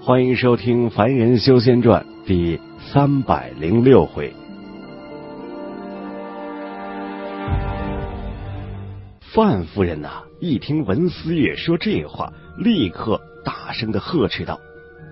欢迎收听《凡人修仙传》第306回。范夫人呐，一听文思月说这话，立刻大声的呵斥道：“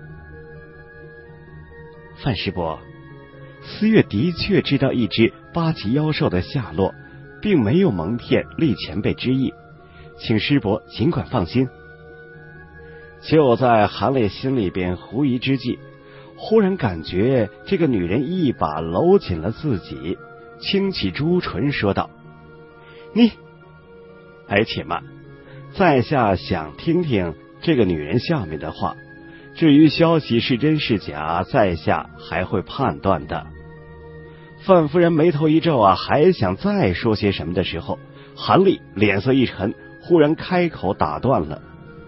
范师伯，思月的确知道一只八级妖兽的下落，并没有蒙骗厉前辈之意，请师伯尽管放心。”就在韩磊心里边狐疑之际，忽然感觉这个女人一把搂紧了自己，轻启朱唇说道：“你……而且嘛，在下想听听这个女人下面的话，至于消息是真是假，在下还会判断的。”范夫人眉头一皱啊，还想再说些什么的时候，韩立脸色一沉，忽然开口打断了：“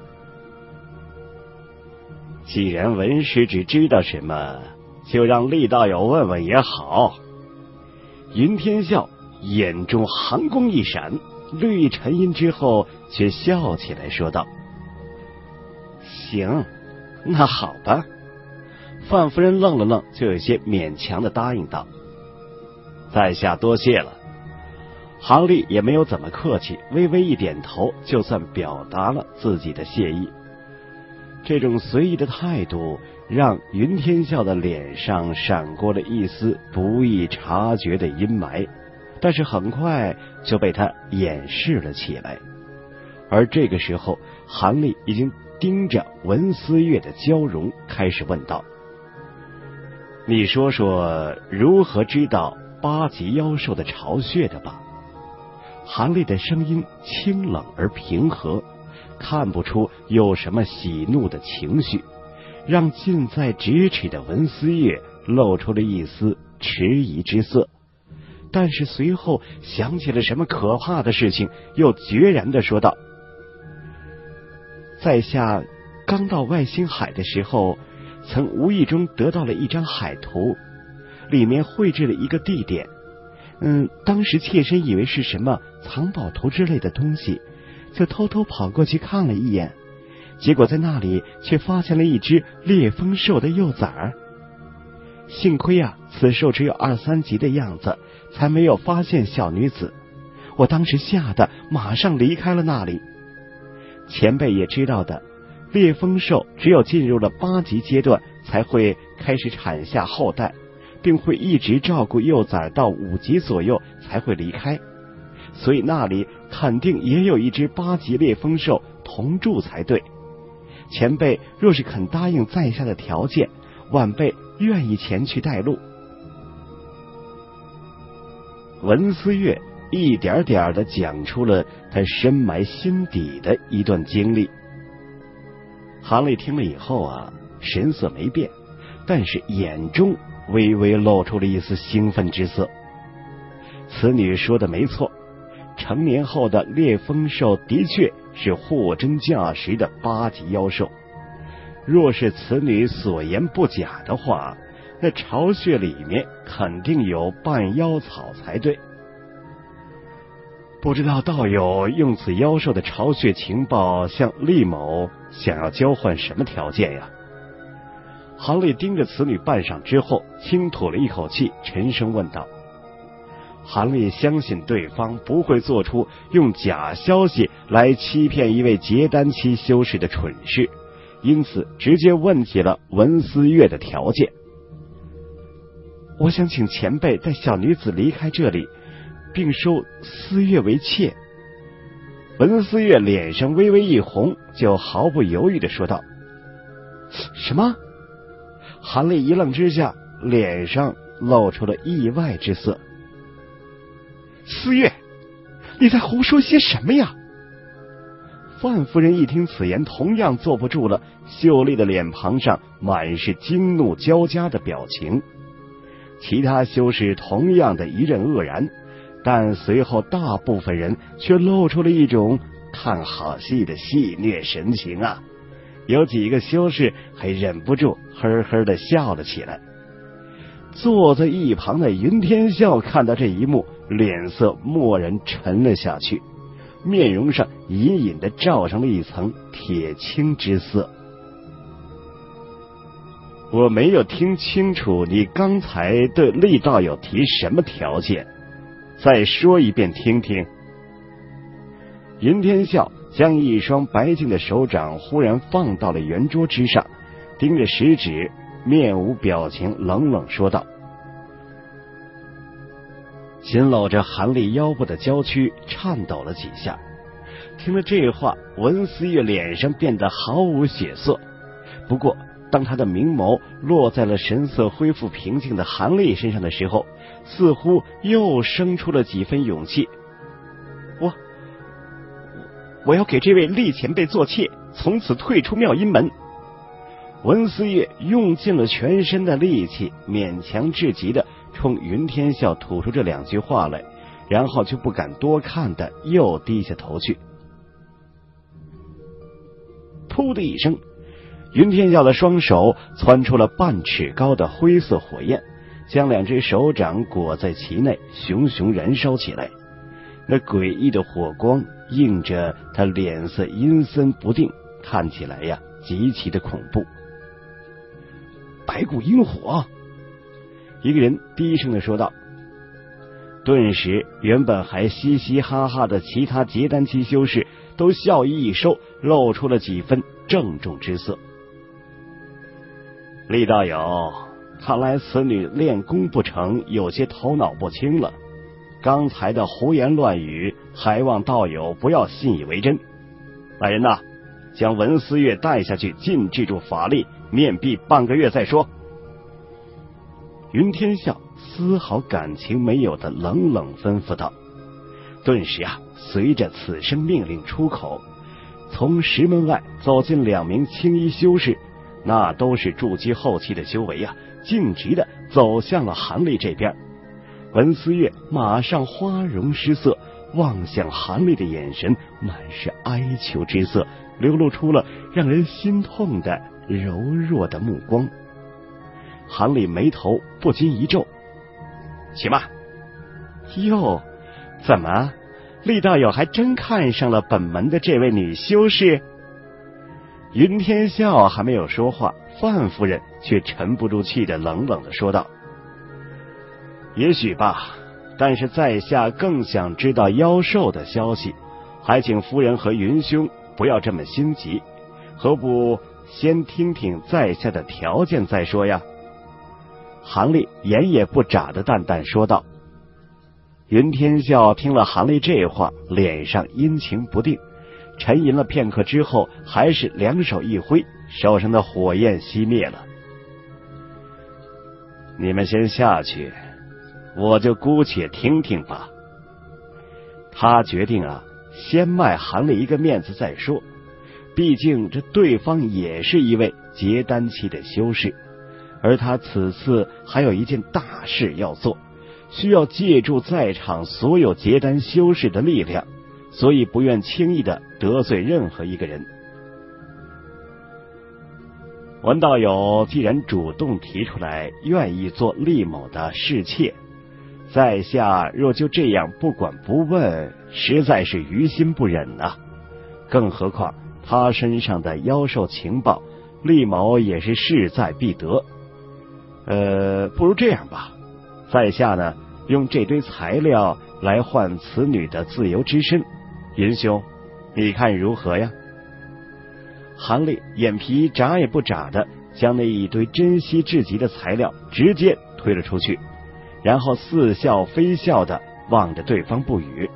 既然文师只知道什么，就让厉道友问问也好。”云天笑眼中寒光一闪，略一沉吟之后，却笑起来说道：“行，那好吧。”范夫人愣了愣，就有些勉强的答应道：“在下多谢了。”韩立也没有怎么客气，微微一点头，就算表达了自己的谢意。这种随意的态度让云天笑的脸上闪过了一丝不易察觉的阴霾，但是很快就被他掩饰了起来。而这个时候，韩立已经盯着文思月的娇容，开始问道：“你说说如何知道八级妖兽的巢穴的吧？”韩立的声音清冷而平和，看不出有什么喜怒的情绪，让近在咫尺的文思月露出了一丝迟疑之色。但是随后想起了什么可怕的事情，又决然地说道：“在下刚到外星海的时候，曾无意中得到了一张海图，里面绘制了一个地点。当时切身以为是什么藏宝图之类的东西，就偷偷跑过去看了一眼，结果在那里却发现了一只烈风兽的幼崽儿。幸亏啊，此兽只有2、3级的样子，才没有发现小女子。我当时吓得马上离开了那里。前辈也知道的，烈风兽只有进入了8级阶段，才会开始产下后代，并会一直照顾幼崽到5级左右才会离开。所以那里肯定也有一只8级烈风兽同住才对。前辈若是肯答应在下的条件，晚辈愿意前去带路。文思月一点点地讲出了他深埋心底的一段经历。韩立听了以后啊，神色没变，但是眼中微微露出了一丝兴奋之色。此女说的没错，成年后的烈风兽的确是货真价实的8级妖兽。若是此女所言不假的话，那巢穴里面肯定有半妖草才对。不知道道友用此妖兽的巢穴情报向厉某想要交换什么条件呀？韩立盯着此女半晌之后，轻吐了一口气，沉声问道。韩立相信对方不会做出用假消息来欺骗一位结丹期修士的蠢事，因此直接问起了文思月的条件。我想请前辈带小女子离开这里，并收思月为妾。文思月脸上微微一红，就毫不犹豫地说道：“什么？”韩立一愣之下，脸上露出了意外之色。思月，你在胡说些什么呀？范夫人一听此言，同样坐不住了，秀丽的脸庞上满是惊怒交加的表情。其他修士同样的一阵愕然，但随后大部分人却露出了一种看好戏的戏谑神情啊，有几个修士还忍不住呵呵的笑了起来。坐在一旁的云天笑看到这一幕，脸色蓦然沉了下去，面容上隐隐的罩上了一层铁青之色。 我没有听清楚你刚才对厉道友提什么条件，再说一遍听听。云天笑将一双白净的手掌忽然放到了圆桌之上，盯着食指，面无表情，冷冷说道。紧搂着韩立腰部的娇躯颤抖了几下。听了这话，文思月脸上变得毫无血色。不过当他的明眸落在了神色恢复平静的韩立身上的时候，似乎又生出了几分勇气。我要给这位厉前辈做妾，从此退出妙音门。文思月用尽了全身的力气，勉强至极的冲云天笑吐出这两句话来，然后就不敢多看的又低下头去。噗的一声，云天笑的双手窜出了半尺高的灰色火焰，将两只手掌裹在其内，熊熊燃烧起来。那诡异的火光映着他脸色阴森不定，看起来呀极其的恐怖。白骨阴火，一个人低声的说道。顿时原本还嘻嘻哈哈的其他结丹期修士都笑意一收，露出了几分郑重之色。厉道友，看来此女练功不成，有些头脑不清了。刚才的胡言乱语，还望道友不要信以为真。来人呐，将文思月带下去，禁制住法力，面壁半个月再说。云天笑丝毫感情没有的冷冷吩咐道。顿时啊，随着此声命令出口，从石门外走进两名青衣修士，那都是筑基后期的修为啊，径直的走向了韩立这边。文思月马上花容失色，望向韩立的眼神满是哀求之色，流露出了让人心痛的柔弱的目光。韩立眉头不禁一皱，且慢，哟，怎么厉道友还真看上了本门的这位女修士？云天笑还没有说话，范夫人却沉不住气的冷冷的说道。也许吧，但是在下更想知道妖兽的消息，还请夫人和云兄不要这么心急，何不先听听在下的条件再说呀？韩立眼也不眨的淡淡说道。云天笑听了韩立这话，脸上阴晴不定，沉吟了片刻之后，还是两手一挥，手上的火焰熄灭了。你们先下去，我就姑且听听吧。他决定啊，先卖韩立一个面子再说，毕竟这对方也是一位结丹期的修士，而他此次还有一件大事要做，需要借助在场所有结丹修士的力量，所以不愿轻易的得罪任何一个人。文道友既然主动提出来愿意做厉某的侍妾，在下若就这样不管不问，实在是于心不忍啊。更何况他身上的妖兽情报，厉某也是势在必得。不如这样吧，在下呢用这堆材料来换此女的自由之身，云兄你看如何呀？韩立眼皮眨也不眨的将那一堆珍惜至极的材料直接推了出去，然后似笑非笑的望着对方不语。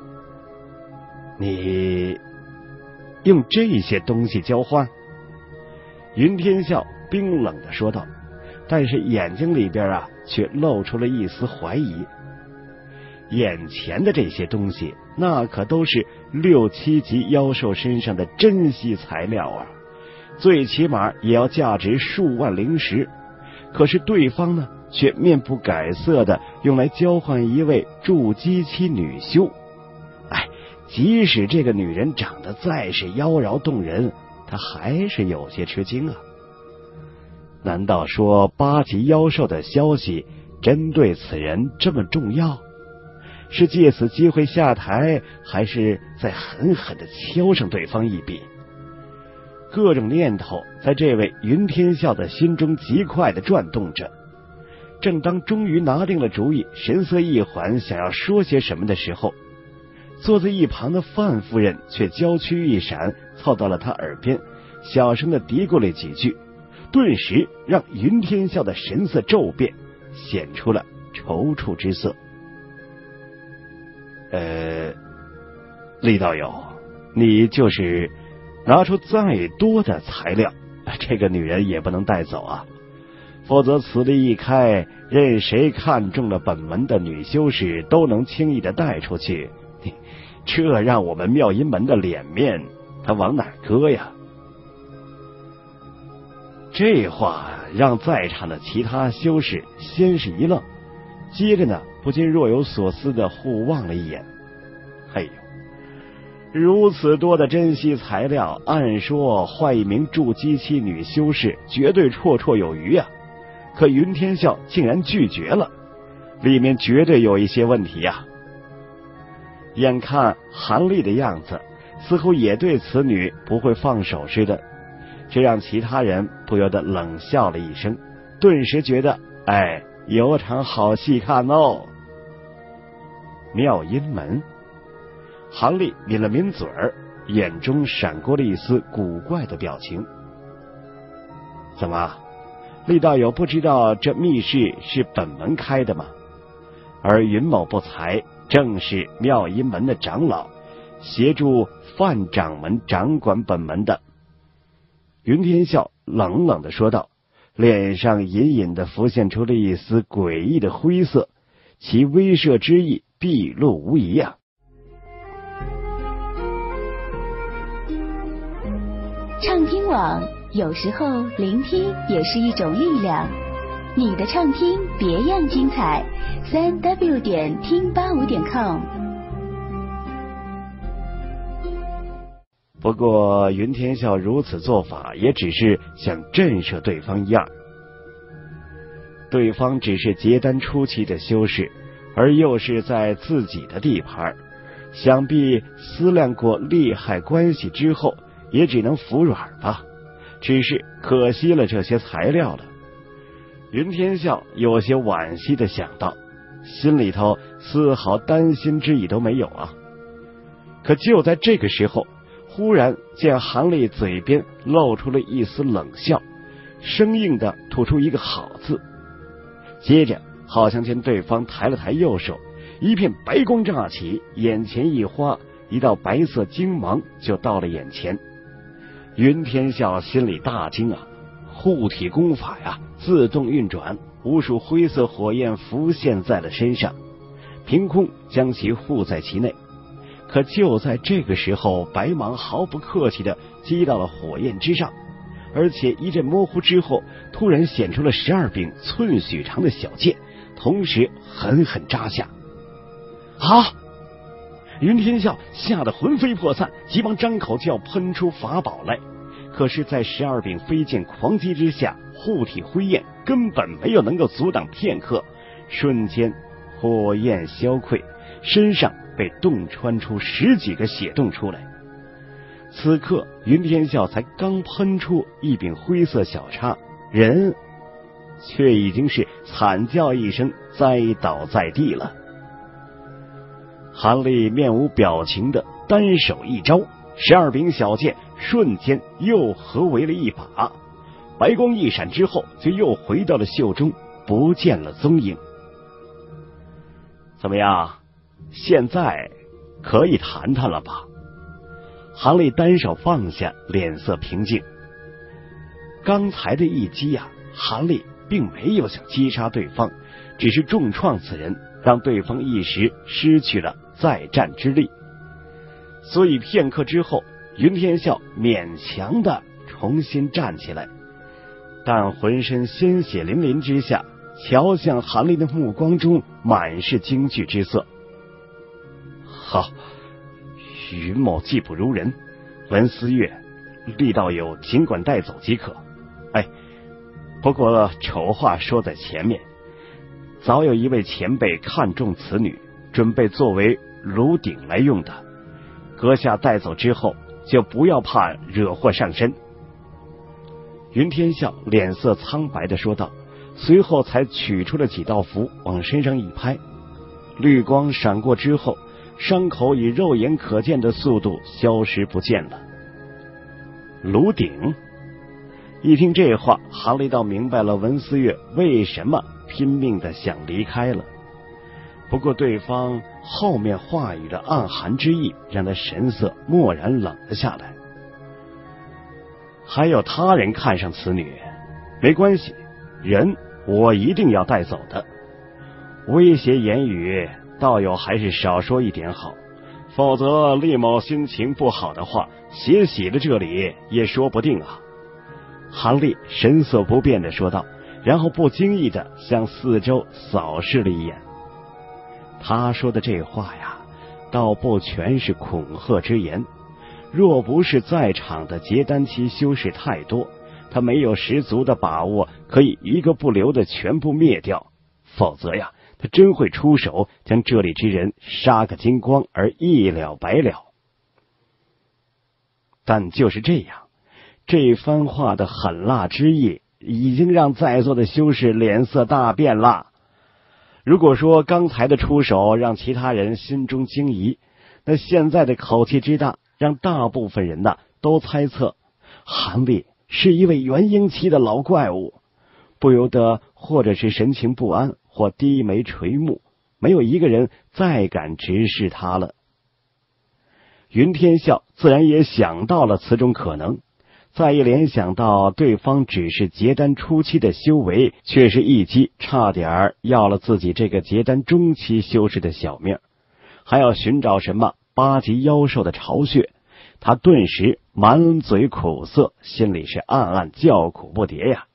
你用这些东西交换？云天笑冰冷的说道，但是眼睛里边啊却露出了一丝怀疑。眼前的这些东西，那可都是6、7级妖兽身上的珍稀材料啊，最起码也要价值数万灵石。可是对方呢，却面不改色的用来交换一位筑基期女修。即使这个女人长得再是妖娆动人，他还是有些吃惊啊。难道说8级妖兽的消息针对此人这么重要？是借此机会下台，还是再狠狠的敲上对方一笔？ 各种念头在这位云天笑的心中极快地转动着。正当终于拿定了主意，神色一缓，想要说些什么的时候，坐在一旁的范夫人却娇躯一闪，凑到了他耳边，小声地嘀咕了几句，顿时让云天笑的神色骤变，显出了踌躇之色。厉道友，你就是拿出再多的材料，这个女人也不能带走啊，否则此例一开，任谁看中了本门的女修士都能轻易的带出去，这让我们妙音门的脸面他往哪搁呀？这话让在场的其他修士先是一愣，接着呢不禁若有所思的互望了一眼。哎呦，如此多的珍稀材料，按说换一名筑基期女修士绝对绰绰有余啊，可云天笑竟然拒绝了，里面绝对有一些问题啊。眼看韩丽的样子，似乎也对此女不会放手似的，这让其他人不由得冷笑了一声，顿时觉得有场好戏看哦。妙音门，韩丽抿了抿嘴儿，眼中闪过了一丝古怪的表情。怎么，厉道友不知道这密室是本门开的吗？而云某不才正是妙音门的长老，协助范掌门掌管本门的。云天笑冷冷地说道，脸上隐隐地浮现出了一丝诡异的灰色，其威慑之意毕露无遗啊。 畅听网，有时候聆听也是一种力量。你的畅听别样精彩，3w 点听85.com。 不过云天笑如此做法，也只是想震慑对方一二。对方只是结丹初期的修士，而又是在自己的地盘，想必思量过利害关系之后，也只能服软吧。只是可惜了这些材料了。云天笑有些惋惜的想到，心里头丝毫担心之意都没有啊。可就在这个时候，忽然见韩丽嘴边露出了一丝冷笑，生硬的吐出一个好字，接着好像见对方抬了抬右手，一片白光乍起，眼前一花，一道白色金芒就到了眼前。云天笑心里大惊啊，护体功法呀自动运转，无数灰色火焰浮现在了身上，凭空将其护在其内。可就在这个时候，白芒毫不客气地击到了火焰之上，而且一阵模糊之后，突然显出了12柄寸许长的小剑，同时狠狠扎下。啊！云天笑吓得魂飞魄散，急忙张口就要喷出法宝来，可是在12柄飞剑狂击之下，护体灰焰根本没有能够阻挡片刻，瞬间火焰消溃，身上被洞穿出10几个血洞出来。此刻云天笑才刚喷出一柄灰色小叉，人却已经是惨叫一声栽倒在地了。韩丽面无表情的单手一招，12柄小剑瞬间又合为了一把，白光一闪之后，就又回到了袖中，不见了踪影。怎么样，现在可以谈谈了吧？韩丽单手放下，脸色平静。刚才的一击啊，韩丽并没有想击杀对方，只是重创此人，让对方一时失去了再战之力。所以片刻之后，云天笑勉强的重新站起来，但浑身鲜血淋淋之下，瞧向韩丽的目光中满是惊惧之色。好，云某技不如人，文思悦，厉道友尽管带走即可。不过丑话说在前面，早有一位前辈看中此女，准备作为炉鼎来用的，阁下带走之后，就不要怕惹祸上身， 云天笑脸色苍白地说道，随后才取出了几道符往身上一拍，绿光闪过之后，伤口以肉眼可见的速度消失不见了。炉鼎。一听这话，韩立倒明白了文思月为什么拼命的想离开了。不过对方后面话语的暗含之意，让他神色蓦然冷了下来。还有他人看上此女，没关系，人我一定要带走的。威胁言语道友还是少说一点好，否则厉某心情不好的话，血洗了这里也说不定啊。韩立神色不变地说道，然后不经意地向四周扫视了一眼。他说的这话呀，倒不全是恐吓之言，若不是在场的结丹期修士太多，他没有十足的把握可以一个不留的全部灭掉，否则呀，他真会出手将这里之人杀个精光而一了百了。但就是这样，这番话的狠辣之意已经让在座的修士脸色大变了。如果说刚才的出手让其他人心中惊疑，那现在的口气之大，让大部分人都猜测韩立是一位元婴期的老怪物，不由得或者是神情不安，或低眉垂目，没有一个人再敢直视他了。云天笑自然也想到了此种可能，再一联想到对方只是结丹初期的修为，却是一击差点要了自己这个结丹中期修士的小命，还要寻找什么8级妖兽的巢穴，他顿时满嘴苦涩，心里是暗暗叫苦不迭呀。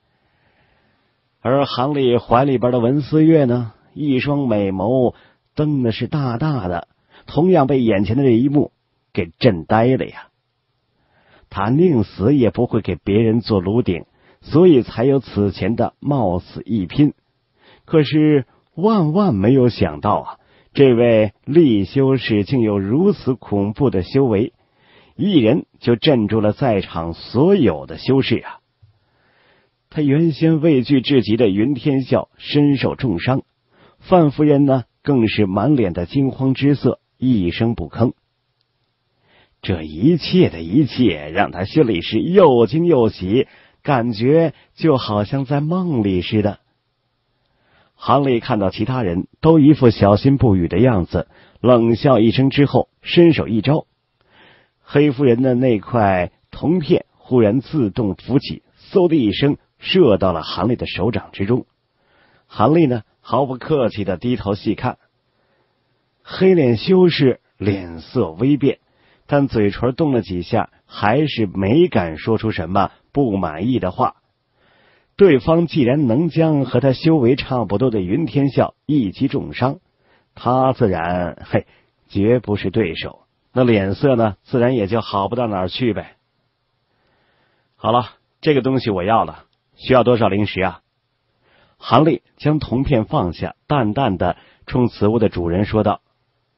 而韩立怀里边的文思月呢，一双美眸瞪的是大大的，同样被眼前的这一幕给震呆了呀。他宁死也不会给别人做炉鼎，所以才有此前的冒死一拼。可是万万没有想到啊，这位厉修士竟有如此恐怖的修为，一人就镇住了在场所有的修士啊。他原先畏惧至极的云天笑身受重伤，范夫人呢更是满脸的惊慌之色，一声不吭。这一切的一切让他心里是又惊又喜，感觉就好像在梦里似的。韩立看到其他人都一副小心不语的样子，冷笑一声之后，伸手一招，黑夫人的那块铜片忽然自动浮起，嗖的一声射到了韩立的手掌之中。韩立呢毫不客气的低头细看，黑脸修士脸色微变，但嘴唇动了几下，还是没敢说出什么不满意的话。对方既然能将和他修为差不多的云天笑一击重伤，他自然绝不是对手，那脸色呢自然也就好不到哪儿去呗。好了，这个东西我要了，需要多少灵石啊？韩立将铜片放下，淡淡的冲此物的主人说道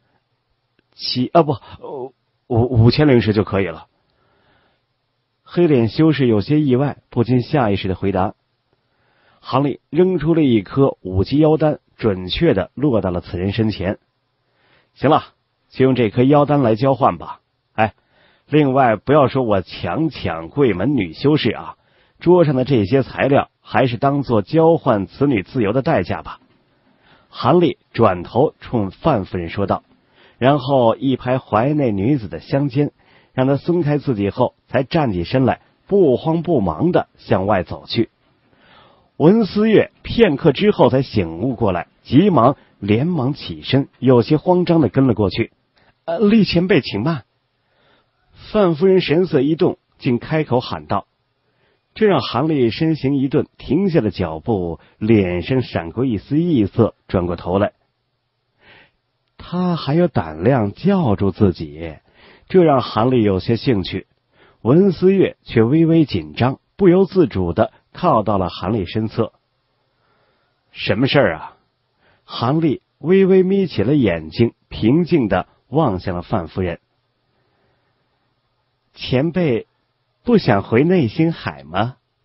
：5000灵石就可以了。黑脸修士有些意外，不禁下意识的回答。韩立扔出了一颗5级妖丹，准确的落到了此人身前。行了，就用这颗妖丹来交换吧。另外不要说我强抢贵门女修士啊，桌上的这些材料还是当做交换此女自由的代价吧。韩立转头冲范夫人说道，然后一拍怀内女子的香肩，让她松开自己后，才站起身来，不慌不忙地向外走去。文思月片刻之后才醒悟过来，连忙起身，有些慌张地跟了过去。厉前辈请慢。范夫人神色一动，竟开口喊道，这让韩立身形一顿，停下了脚步，脸上闪过一丝异色，转过头来。他还有胆量叫住自己，这让韩立有些兴趣。文思月却微微紧张，不由自主的靠到了韩立身侧。什么事儿啊？韩立微微眯起了眼睛，平静的望向了范夫人。前辈不想回内星海吗？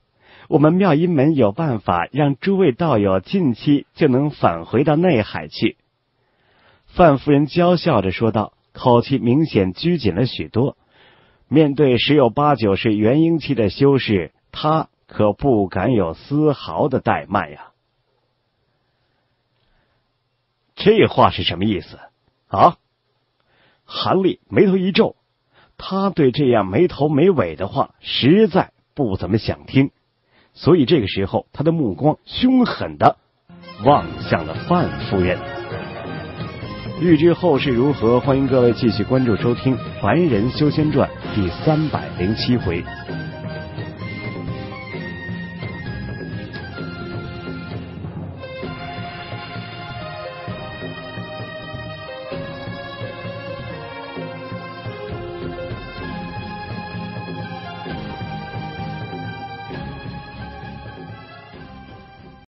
我们妙音门有办法让诸位道友近期就能返回到内海去。范夫人娇笑着说道，口气明显拘谨了许多。面对十有八九是元婴期的修士，他可不敢有丝毫的怠慢呀。这话是什么意思啊？韩立眉头一皱，他对这样没头没尾的话实在不怎么想听，所以这个时候他的目光凶狠地望向了范夫人。欲知后事如何，欢迎各位继续关注收听《凡人修仙传》第307回